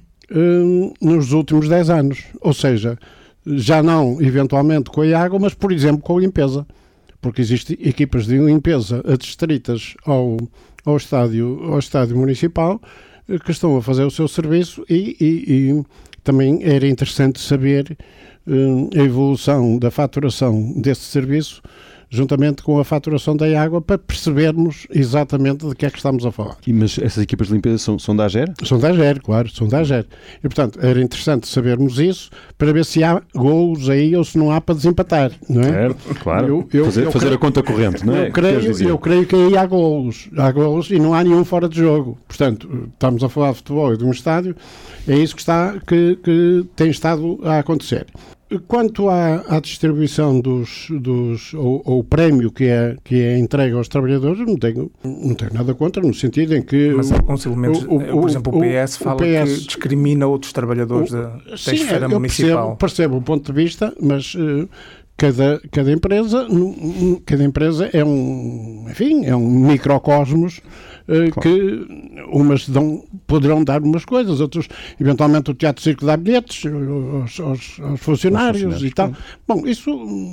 um, nos últimos dez anos. Ou seja, já não eventualmente com a água, mas por exemplo com a limpeza. Porque existem equipas de limpeza adstritas ao, ao, estádio, ao estádio municipal que estão a fazer o seu serviço e, e, e também era interessante saber uh, a evolução da faturação desse serviço juntamente com a faturação da água para percebermos exatamente de que é que estamos a falar. E, mas essas equipas de limpeza são, são da AGER? São da AGER, claro, são da AGER. E, portanto, era interessante sabermos isso para ver se há golos aí ou se não há para desempatar, não é? Certo, claro. Eu, eu, fazer eu fazer creio, a conta corrente, não é? Eu creio, eu creio que aí há golos. Há golos e não há nenhum fora de jogo. Portanto, estamos a falar de futebol e de um estádio, é isso que, está, que, que tem estado a acontecer. Quanto à, à distribuição dos, dos ou, ou o prémio que é, que é entregue aos trabalhadores, não tenho, não tenho nada contra, no sentido em que... Mas há alguns elementos, o, o, por exemplo, o P S fala o P S, que discrimina outros trabalhadores o, da, da sim, esfera eu municipal. Percebo, percebo o ponto de vista, mas uh, cada, cada empresa, cada empresa é um, enfim, é um microcosmos. Uh, claro. Que umas dão, poderão dar umas coisas, outros, eventualmente o Teatro Circo dá bilhetes aos, aos, aos funcionários, funcionários e tal. Bom, isso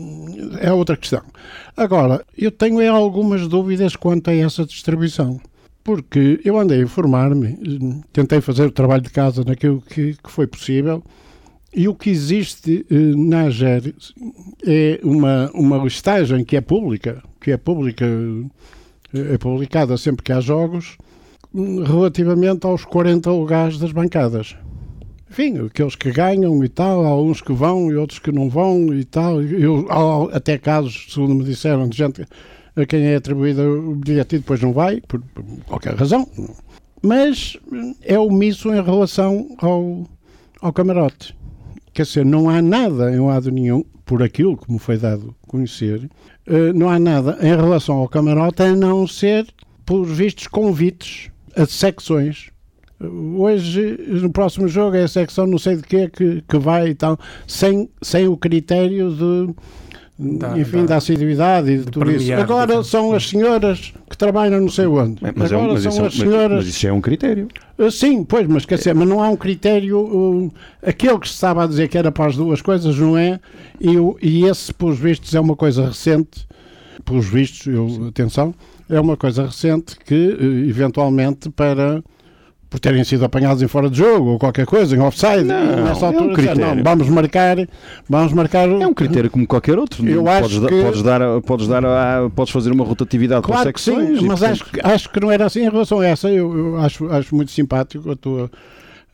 é outra questão. Agora, eu tenho é, algumas dúvidas quanto a essa distribuição, porque eu andei a informar-me, tentei fazer o trabalho de casa naquilo que, que foi possível, e o que existe uh, na AGER é uma, uma listagem que é pública, que é pública... é publicada sempre que há jogos, relativamente aos quarenta lugares das bancadas. Enfim, aqueles que ganham e tal, há uns que vão e outros que não vão e tal. Eu, há até casos, segundo me disseram, de gente a quem é atribuído o bilhete e depois não vai, por, por qualquer razão. Mas é omisso em relação ao, ao camarote. Quer dizer, não há nada em lado nenhum, por aquilo que me foi dado a conhecer, Uh, não há nada em relação ao camarote a não ser, por vistos, convites a secções. Uh, hoje, no próximo jogo, é a secção não sei de quê que, que vai e tal, sem, sem o critério de, da, enfim, da, da assiduidade e de, de tudo isso. Agora de... são as senhoras que trabalham não sei onde. Mas, Agora é um, mas, são isso, as senhoras... mas, mas isso é um critério. Uh, sim, pois, mas quer dizer, mas não há um critério, uh, aquele que se estava a dizer que era para as duas coisas, não é, e, uh, e esse, pelos vistos, é uma coisa recente, pelos vistos, eu, atenção, é uma coisa recente que, uh, eventualmente, para, por terem sido apanhados em fora de jogo, ou qualquer coisa, em offside, não, nessa altura, é um critério. Não, vamos marcar, vamos marcar... É um critério como qualquer outro. Eu podes, acho que... podes, dar, podes, dar a, podes fazer uma rotatividade claro por secções. Sim, mas portanto... acho, acho que não era assim em relação a essa. Eu, eu acho, acho muito simpático a tua,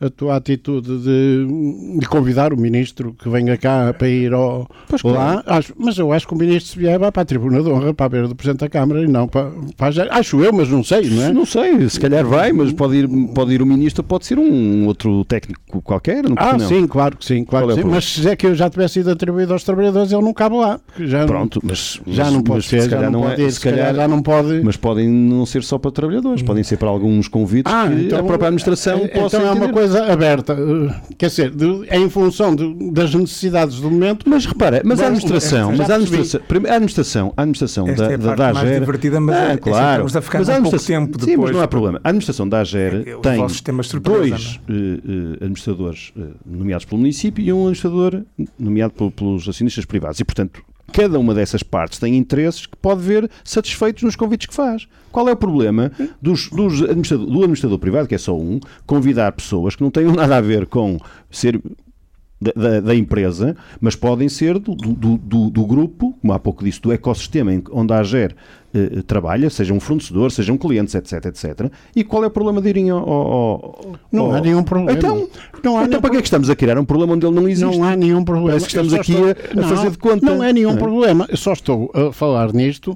a tua atitude de, de convidar o ministro que venha cá para ir ao, pois lá, claro. acho, mas eu acho que o ministro se vier vai para a tribuna de honra, para a beira do Presidente da Câmara e não para, para a, acho eu, mas não sei, não é? Não sei, se calhar vai, mas pode ir, pode ir o ministro, pode ser um outro técnico qualquer, não Ah, não. sim, claro que sim, claro Qual que é sim. Mas se é que eu já tivesse sido atribuído aos trabalhadores, ele não cabe lá. Já Pronto, não, mas já mas, não pode mas, ser, se já calhar não não pode é, ir, se calhar, já não pode. mas podem não ser só para trabalhadores, podem ser para alguns convites Ah, que então, a própria administração é, possa então é uma entender. coisa aberta, quer dizer, de, é em função de, das necessidades do momento. Mas repara, mas Bom, a administração, já mas a percebi. administração, primeiro, a administração, a administração Esta da, é a da, parte da mais AGER, divertida, mas ah, é, claro, estamos a ficar mas com a pouco administração, tempo sim, depois. mas não há problema. A administração da AGER É, os tem vossos sistemas de surpresa, dois uh, uh, administradores uh, nomeados pelo município e um administrador nomeado pelo, pelos acionistas privados e, portanto, cada uma dessas partes tem interesses que pode ver satisfeitos nos convites que faz. Qual é o problema dos, dos administrador, do administrador privado, que é só um, convidar pessoas que não tenham nada a ver com ser da, da, da empresa, mas podem ser do, do, do, do grupo, como há pouco disse, do ecossistema em, onde a AGER eh, trabalha, sejam um fornecedor, sejam clientes, etc, etcétera. E qual é o problema de irem ao... ao, ao Não ao... há nenhum problema. Então, não há então nenhum para que é que estamos a criar um problema onde ele não existe? Não há nenhum problema. Parece que estamos Eu só aqui estou- a, a fazer não, de conta. Não é nenhum Não é? problema. Eu só estou a falar nisto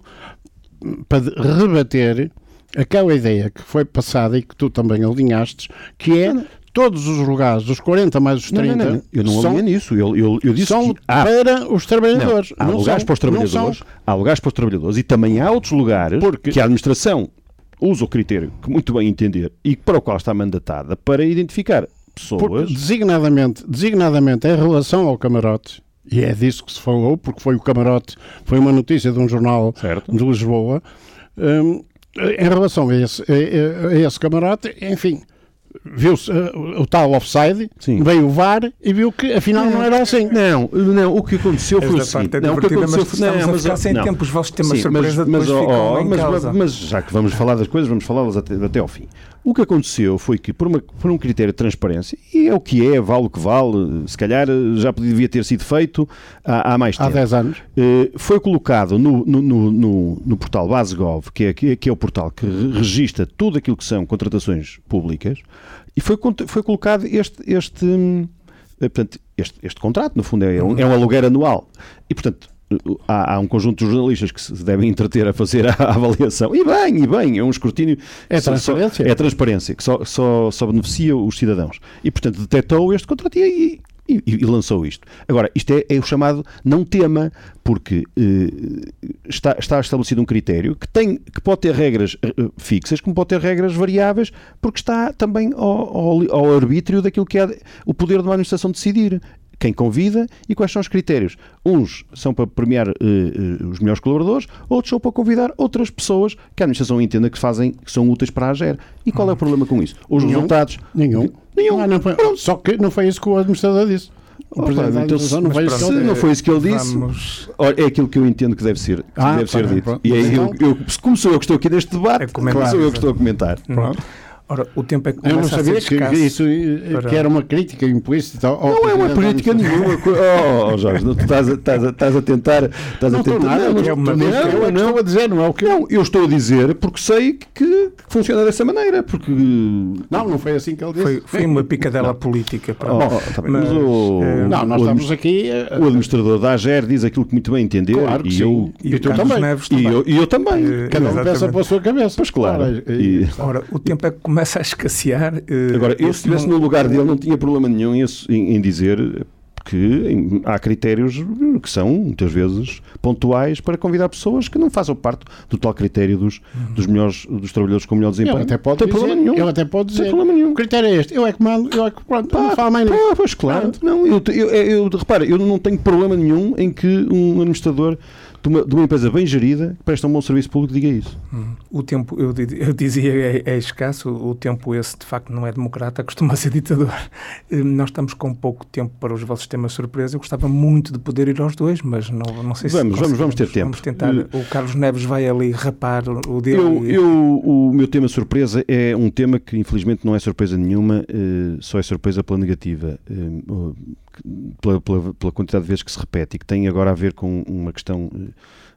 para rebater aquela ideia que foi passada e que tu também alinhaste, que é todos os lugares, os quarenta mais os Não, trinta, não, não, eu não são, alinhei nisso. Eu, eu, eu disse são que há, para os trabalhadores. não, há Não lugares são- para os não trabalhadores, são- há lugares para os trabalhadores e também há outros lugares Porque- que a administração usa o critério que muito bem entender e para o qual está mandatada para identificar pessoas. Porque designadamente, designadamente em relação ao camarote, e é disso que se falou, porque foi o camarote, foi uma notícia de um jornal Certo. de Lisboa, hum, em relação a esse, a, a esse camarote, enfim, viu-se uh, o tal offside, Sim. veio o V A R e viu que afinal não era assim. Não, não, o que aconteceu foi o Esta parte seguinte. é Não, o que divertida, aconteceu mas foi, estamos não, a mas, ficar sem não. tempo. Os vossos temas de Sim, surpresa mas, depois mas, ficam oh, em mas, causa. mas já que vamos falar das coisas, vamos falá-las até, até ao fim. O que aconteceu foi que, por, uma, por um critério de transparência, e é o que é, vale o que vale, se calhar já devia ter sido feito há, há mais Há tempo. dez anos. Eh, foi colocado no, no, no, no, no portal BaseGov, que é, que, é, que é o portal que re- registra tudo aquilo que são contratações públicas, e foi, cont- foi colocado este, este, hum, eh, portanto, este, este contrato, no fundo, é um, é um aluguer anual. E, portanto, há, há um conjunto de jornalistas que se devem entreter a fazer a, a avaliação. E bem, e bem, é um escrutínio. É só- transparência. Só, é transparência, que só, só, só beneficia os cidadãos. E, portanto, detectou este contrato e, e, e lançou isto. Agora, isto é, é o chamado não tema, porque eh, está, está estabelecido um critério que, tem, que pode ter regras eh, fixas, como pode ter regras variáveis, porque está também ao, ao, ao arbítrio daquilo que é o poder de uma administração decidir. Quem convida e quais são os critérios. Uns são para premiar uh, uh, os melhores colaboradores, outros são para convidar outras pessoas que a administração entenda que, fazem, que são úteis para a AGER. E qual é o problema com isso? Os Nenhum. resultados... Nenhum. Nenhum. Ah, não foi- só que não foi isso que o administrador disse. O Oh, presidente da então, administração não mas foi isso que Se ele pronto, disse. não foi isso que ele disse, Vamos olha, é aquilo que eu entendo que deve ser, que Ah, deve tá ser bem, dito. pronto. E é Então- eu, eu, como sou eu que estou aqui neste debate, É comentar, como sou eu que exato. estou a comentar. Pronto. Ora, o tempo é que Eu não começa a sabia ser que, escasso. que isso eh, para- que era uma crítica implícita. ao Não é uma presidente da política administração. nenhuma. co- Oh, oh, Jorge, não, tu estás a, estás a, estás a tentar. Estás Não a estou tentar nada, não, é uma não, vez- eu é que não, estou a dizer, não é o que eu... Não, eu estou a dizer porque sei que, que funciona dessa maneira. Porque. Não, não foi assim que ele disse. Foi, foi uma picadela política. Oh, Pronto. oh, tá bem, Mas, mas o, eh, Não, nós o estamos aqui... eh, O administrador da AGER diz aquilo que muito bem entender. Claro que e sim. eu, E, E o tu Carlos também. Neves e também. eu, e eu também. Eh, Cada um pensa exatamente. pela sua cabeça. Pois claro. Ora, E- e- Ora, o tempo é que começa a escassear. eh, Agora, eu esse se estivesse não- no lugar dele não tinha problema nenhum em, em- em dizer que em- há critérios que são, muitas vezes, pontuais para convidar pessoas que não façam parte do tal critério dos, dos, melhores, dos trabalhadores com melhor desempenho. Ele até pode não tem dizer, problema nenhum. ele até pode Não tem dizer, problema nenhum. o critério é este, eu é que mando, eu é que pronto, Pá, não falo mais nisso. pá, pois claro. Não, eu, eu, eu, eu, repara, eu não tenho problema nenhum em que um administrador de uma, de uma empresa bem gerida que presta um bom serviço público diga isso. O tempo, eu, di- eu dizia, é, é escasso. O tempo esse, de facto, não é democrata, costuma ser ditador. Eh, Nós estamos com pouco tempo para os vossos temas surpresa. Eu gostava muito de poder ir aos dois, mas não, não sei se Vamos, vamos, vamos ter conseguimos. tempo. Vamos tentar. O Carlos Neves vai ali rapar o dele. Eu, e- eu, o meu tema surpresa é um tema que infelizmente não é surpresa nenhuma, eh, só é surpresa pela negativa, eh, pela, pela, pela quantidade de vezes que se repete e que tem agora a ver com uma questão eh,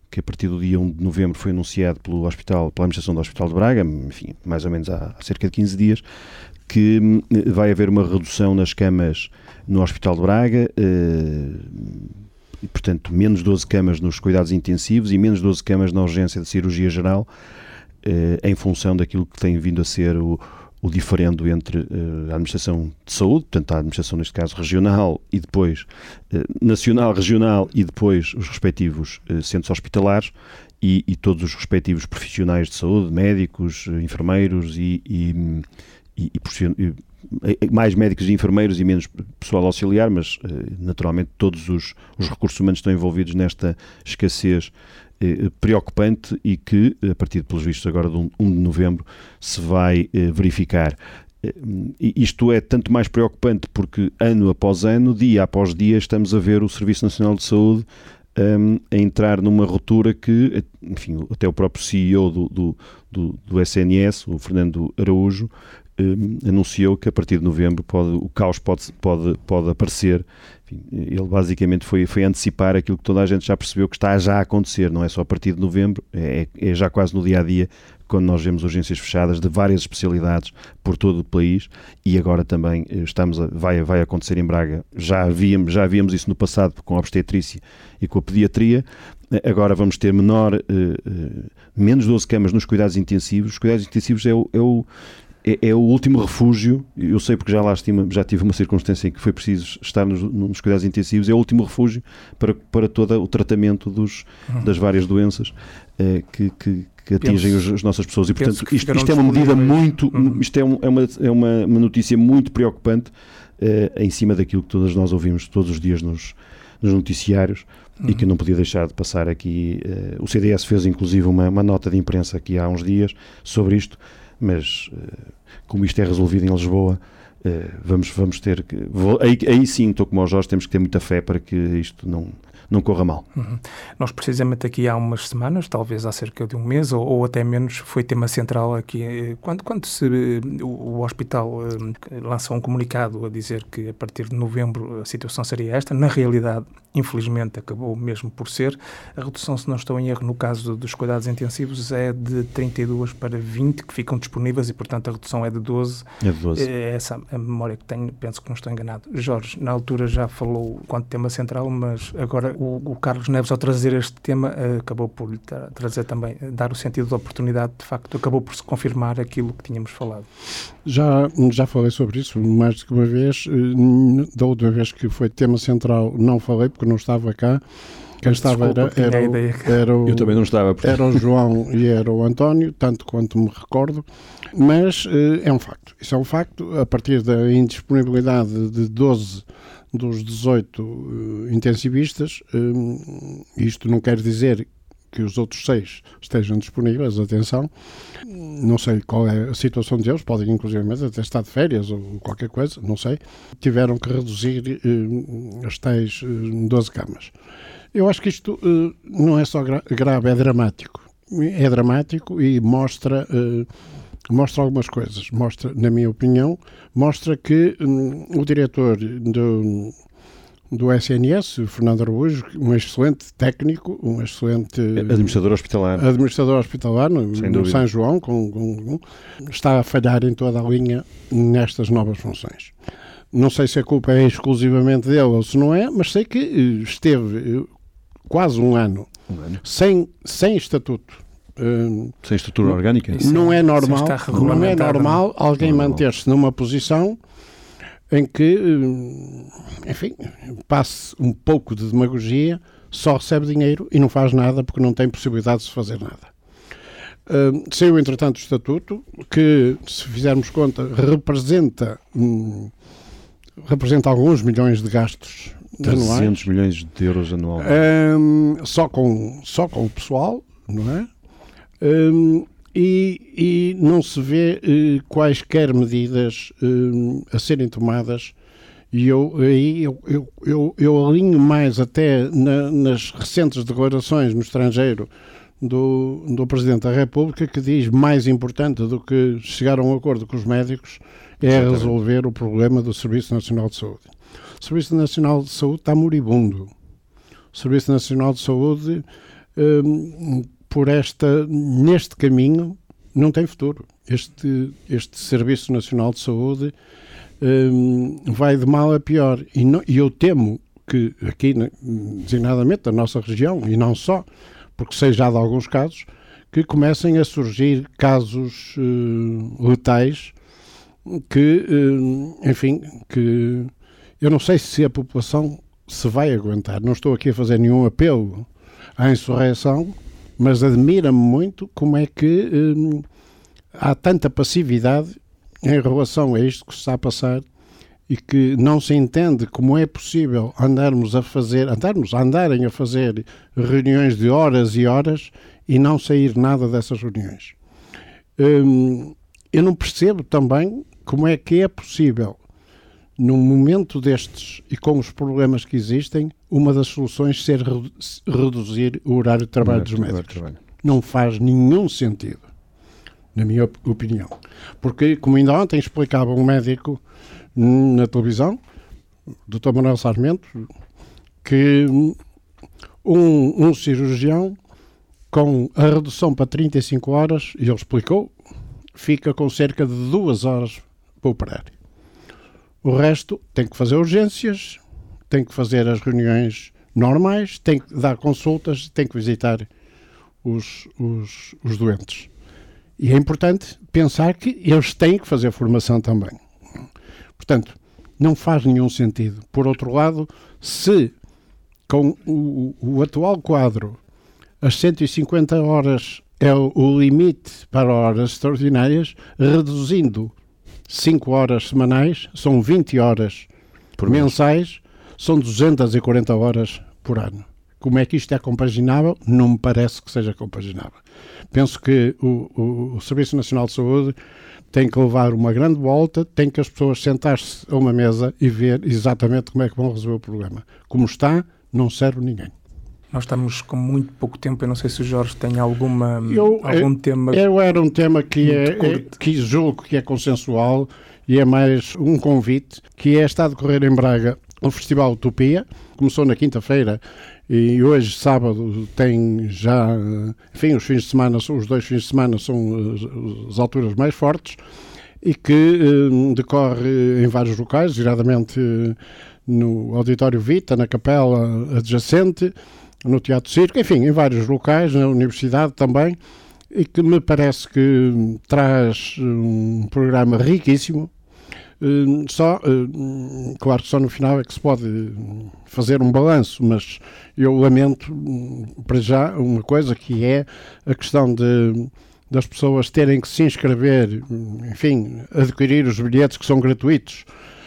que a partir do dia um de novembro foi anunciado pelo hospital, pela administração do Hospital de Braga, enfim, mais ou menos há, há cerca de quinze dias, que vai haver uma redução nas camas no Hospital de Braga, eh, e, portanto, menos doze camas nos cuidados intensivos e menos doze camas na urgência de cirurgia geral, eh, em função daquilo que tem vindo a ser o, o diferendo entre eh, a administração de saúde, portanto, a administração, neste caso, regional e depois eh, nacional, regional e depois os respectivos eh, centros hospitalares e, e todos os respectivos profissionais de saúde, médicos, enfermeiros e, e, e, e mais médicos e enfermeiros e menos pessoal auxiliar, mas naturalmente todos os, os recursos humanos estão envolvidos nesta escassez eh, preocupante e que, a partir, pelos vistos, agora de um de novembro, se vai eh, verificar. E isto é tanto mais preocupante porque ano após ano, dia após dia, estamos a ver o Serviço Nacional de Saúde um, a entrar numa ruptura que, enfim, até o próprio C E O do, do, do, do S N S, o Fernando Araújo, Um, anunciou que a partir de novembro pode, o caos pode, pode, pode aparecer. Enfim, ele basicamente foi, foi antecipar aquilo que toda a gente já percebeu que está já a acontecer, não é só a partir de novembro, é, é já quase no dia-a-dia, quando nós vemos urgências fechadas de várias especialidades por todo o país, e agora também estamos a, vai, vai acontecer em Braga. Já havíamos, já havíamos isso no passado com a obstetrícia e com a pediatria. Agora vamos ter menor, uh, uh, menos doze camas nos cuidados intensivos. Os cuidados intensivos é o, é o É, é o último refúgio. Eu sei porque já lá estima, já tive uma circunstância em que foi preciso estar nos, nos cuidados intensivos. É o último refúgio para, para todo o tratamento dos, uhum. das várias doenças eh, que, que, que atingem os, as nossas pessoas. E, portanto, isto, isto é uma medida muito... Uhum. Isto é, um, é, uma, é uma, uma notícia muito preocupante eh, em cima daquilo que todos nós ouvimos todos os dias nos, nos noticiários. Uhum. E que não podia deixar de passar aqui. Uh, o C D S fez, inclusive, uma, uma nota de imprensa aqui há uns dias sobre isto, mas uh, como isto é resolvido em Lisboa, uh, vamos, vamos ter que... Vou, aí, aí sim, estou como o Jorge, temos que ter muita fé para que isto não... não corra mal. Uhum. Nós precisamente aqui há umas semanas, talvez há cerca de um mês ou, ou até menos, foi tema central aqui, quando, quando se, o, o hospital eh, lançou um comunicado a dizer que a partir de novembro a situação seria esta. Na realidade, infelizmente, acabou mesmo por ser. A redução, se não estou em erro, no caso dos cuidados intensivos é de trinta e duas para vinte que ficam disponíveis e, portanto, a redução é de doze. É de doze. É essa a memória que tenho, penso que não estou enganado. Jorge, na altura já falou quanto tema central, mas agora O, o Carlos Neves, ao trazer este tema, acabou por lhe tra- trazer também, dar o sentido de oportunidade, de facto, acabou por se confirmar aquilo que tínhamos falado. Já, já falei sobre isso mais do que uma vez. Da última vez que foi tema central não falei, porque não estava cá. Quem estava Desculpa, era, era, o, era o... Eu também não estava. Porque... Era o João e era o António, tanto quanto me recordo. Mas é um facto. Isso é um facto. A partir da indisponibilidade de doze dos dezoito uh, intensivistas, um, isto não quer dizer que os outros seis estejam disponíveis, atenção, não sei qual é a situação deles, podem inclusive até estar de férias ou qualquer coisa, não sei, tiveram que reduzir uh, as tais uh, doze camas. Eu acho que isto uh, não é só gra- grave, é dramático. É dramático e mostra... Uh, Mostra algumas coisas. Mostra, na minha opinião, mostra que hum, o diretor do, do S N S, Fernando Araújo, um excelente técnico, um excelente... Administrador hospitalar. Administrador hospitalar, no, no São João, com, com, está a falhar em toda a linha nestas novas funções. Não sei se a culpa é exclusivamente dele ou se não é, mas sei que esteve quase um ano, um ano. Sem, sem estatuto. Uh, Sem estrutura orgânica? Não é normal, não é normal alguém manter-se numa posição em que, enfim, passe um pouco de demagogia, só recebe dinheiro e não faz nada porque não tem possibilidade de fazer nada. Uh, saiu, entretanto, o estatuto, que, se fizermos conta, representa, hum, representa alguns milhões de gastos trezentos anuais. trezentos milhões de euros anualmente. Um, só, com, só com o pessoal, não é? Um, e, e não se vê uh, quaisquer medidas uh, a serem tomadas, e eu aí eu, eu, eu, eu alinho mais até na, nas recentes declarações no estrangeiro do, do Presidente da República, que diz mais importante do que chegar a um acordo com os médicos é resolver o problema do Serviço Nacional de Saúde. O Serviço Nacional de Saúde está moribundo. O Serviço Nacional de Saúde hum, por esta, neste caminho, não tem futuro. Este, este Serviço Nacional de Saúde hum, vai de mal a pior. E, não, e eu temo que aqui, designadamente, na nossa região, e não só, porque sei já de alguns casos, que comecem a surgir casos uh, letais que, uh, enfim, que eu não sei se a população se vai aguentar. Não estou aqui a fazer nenhum apelo à insurreição, mas admira-me muito como é que uh, há tanta passividade em relação a isto que se está a passar e que não se entende como é possível andarmos a fazer, andarmos a andarem a fazer reuniões de horas e horas e não sair nada dessas reuniões. Hum, eu não percebo também como é que é possível, num momento destes e com os problemas que existem, uma das soluções ser redu- reduzir o horário de trabalho dos médicos. Não faz nenhum sentido, na minha op- opinião. Porque, como ainda ontem explicava um médico na televisão, o doutor Manuel Sarmento, que um, um cirurgião com a redução para trinta e cinco horas, e ele explicou, fica com cerca de duas horas para operar. O resto tem que fazer urgências, tem que fazer as reuniões normais, tem que dar consultas, tem que visitar os, os, os doentes. E é importante pensar que eles têm que fazer formação também. Portanto, não faz nenhum sentido. Por outro lado, se com o, o atual quadro as cento e cinquenta horas é o, o limite para horas extraordinárias, reduzindo cinco horas semanais, são vinte horas por mensais, são duzentas e quarenta horas por ano. Como é que isto é compaginável? Não me parece que seja compaginável. Penso que o, o, o Serviço Nacional de Saúde tem que levar uma grande volta, tem que as pessoas sentar-se a uma mesa e ver exatamente como é que vão resolver o problema. Como está, não serve ninguém. Nós estamos com muito pouco tempo, eu não sei se o Jorge tem alguma, eu, algum eu, tema... Eu era um tema que, é, é, que julgo que é consensual e é mais um convite, que é está a decorrer em Braga o Festival Utopia. Começou na quinta-feira e hoje, sábado, tem já, enfim, os fins de semana, os dois fins de semana são as, as alturas mais fortes e que eh, decorre em vários locais, diretamente eh, no Auditório Vita, na capela adjacente, no Teatro Circo, enfim, em vários locais, na Universidade também, e que me parece que traz um programa riquíssimo. Uh, só, uh, claro que só no final é que se pode fazer um balanço, mas eu lamento uh, para já uma coisa que é a questão de, das pessoas terem que se inscrever, enfim, adquirir os bilhetes que são gratuitos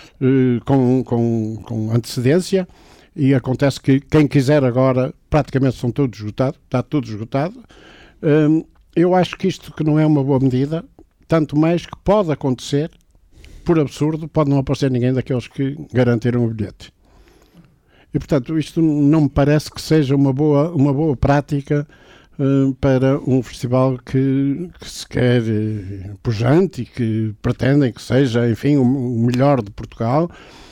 uh, com, com, com antecedência, e acontece que quem quiser agora praticamente são todos esgotados, está tudo esgotado. Uh, eu acho que isto que não é uma boa medida, tanto mais que pode acontecer. Por absurdo, pode não aparecer ninguém daqueles que garantiram o bilhete. E, portanto, isto não me parece que seja uma boa, uma boa prática uh, para um festival que, que se quer uh, pujante e que pretendem que seja, enfim, o, o melhor de Portugal,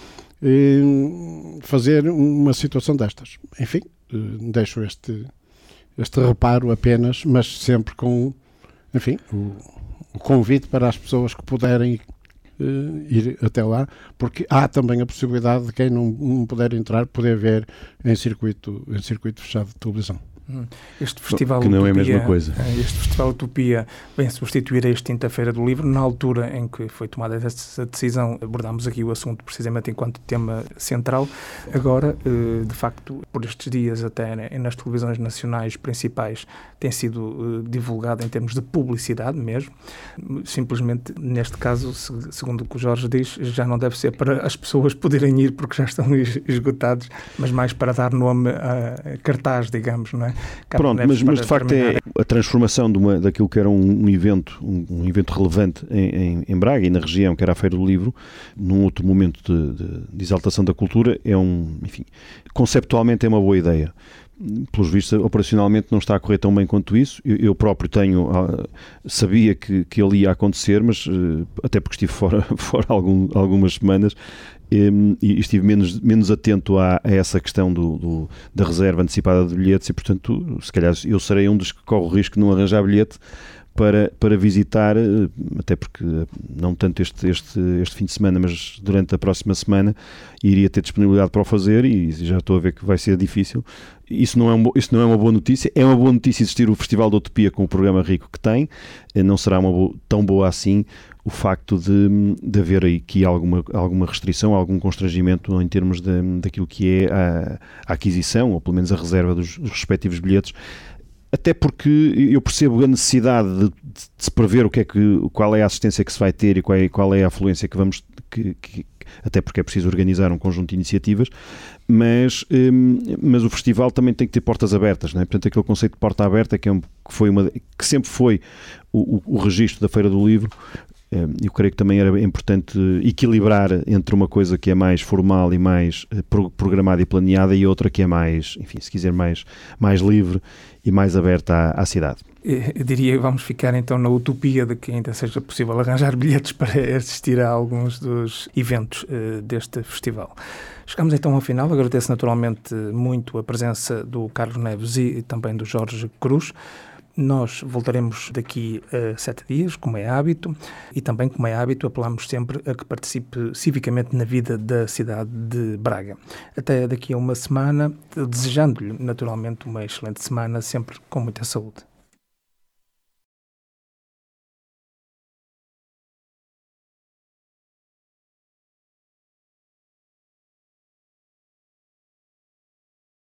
uh, fazer uma situação destas. Enfim, uh, deixo este, este reparo apenas, mas sempre com, enfim, o, o convite para as pessoas que puderem Uh, ir até lá, porque há também a possibilidade de quem não, não puder entrar, poder ver em circuito, em circuito fechado de televisão. Este festival que não Utopia, é a mesma coisa. Este Festival Utopia vem substituir a esta quinta-feira do livro. Na altura em que foi tomada essa decisão, abordámos aqui o assunto precisamente enquanto tema central. Agora, de facto, por estes dias até nas televisões nacionais principais tem sido divulgado em termos de publicidade mesmo. Simplesmente, neste caso, segundo o que o Jorge diz, já não deve ser para as pessoas poderem ir porque já estão esgotados, mas mais para dar nome a cartaz, digamos, não é? Pronto, mas, mas de facto é a transformação de uma, daquilo que era um, um evento, um, um evento relevante em, em, em Braga e na região, que era a Feira do Livro, num outro momento de, de, de exaltação da cultura, é um, enfim, conceptualmente é uma boa ideia. pelos vistos, operacionalmente não está a correr tão bem quanto isso. Eu, eu próprio tenho, sabia que, que ele ia acontecer, mas até porque estive fora, fora algum, algumas semanas, e, e estive menos, menos atento a, a essa questão do, do, da reserva antecipada de bilhetes, e portanto, se calhar eu serei um dos que corre o risco de não arranjar bilhete para, para visitar, até porque não tanto este, este, este fim de semana, mas durante a próxima semana iria ter disponibilidade para o fazer, e já estou a ver que vai ser difícil. Isso não é, um, isso não é uma boa notícia. É uma boa notícia existir o Festival da Utopia com o programa rico que tem. Não será uma boa, tão boa assim o facto de, de haver aqui alguma, alguma restrição, algum constrangimento em termos de, daquilo que é a, a aquisição, ou pelo menos a reserva dos, dos respectivos bilhetes. Até porque eu percebo a necessidade de, de, de se prever o que é que, qual é a assistência que se vai ter e qual é, qual é a afluência que vamos... Que, que, até porque é preciso organizar um conjunto de iniciativas, mas, hum, mas o festival também tem que ter portas abertas, não é? Portanto, aquele conceito de porta aberta que, é um, que, foi uma, que sempre foi o, o, o registro da Feira do Livro. Eu creio que também era importante equilibrar entre uma coisa que é mais formal e mais programada e planeada e outra que é mais, enfim, se quiser, mais, mais livre e mais aberta à, à cidade. Eu diria que vamos ficar então na utopia de que ainda seja possível arranjar bilhetes para assistir a alguns dos eventos uh, deste festival. Chegamos então ao final. Agradeço naturalmente muito a presença do Carlos Neves e também do Jorge Cruz. Nós voltaremos daqui a sete dias, como é hábito, e também, como é hábito, apelamos sempre a que participe civicamente na vida da cidade de Braga. Até daqui a uma semana, desejando-lhe naturalmente uma excelente semana, sempre com muita saúde.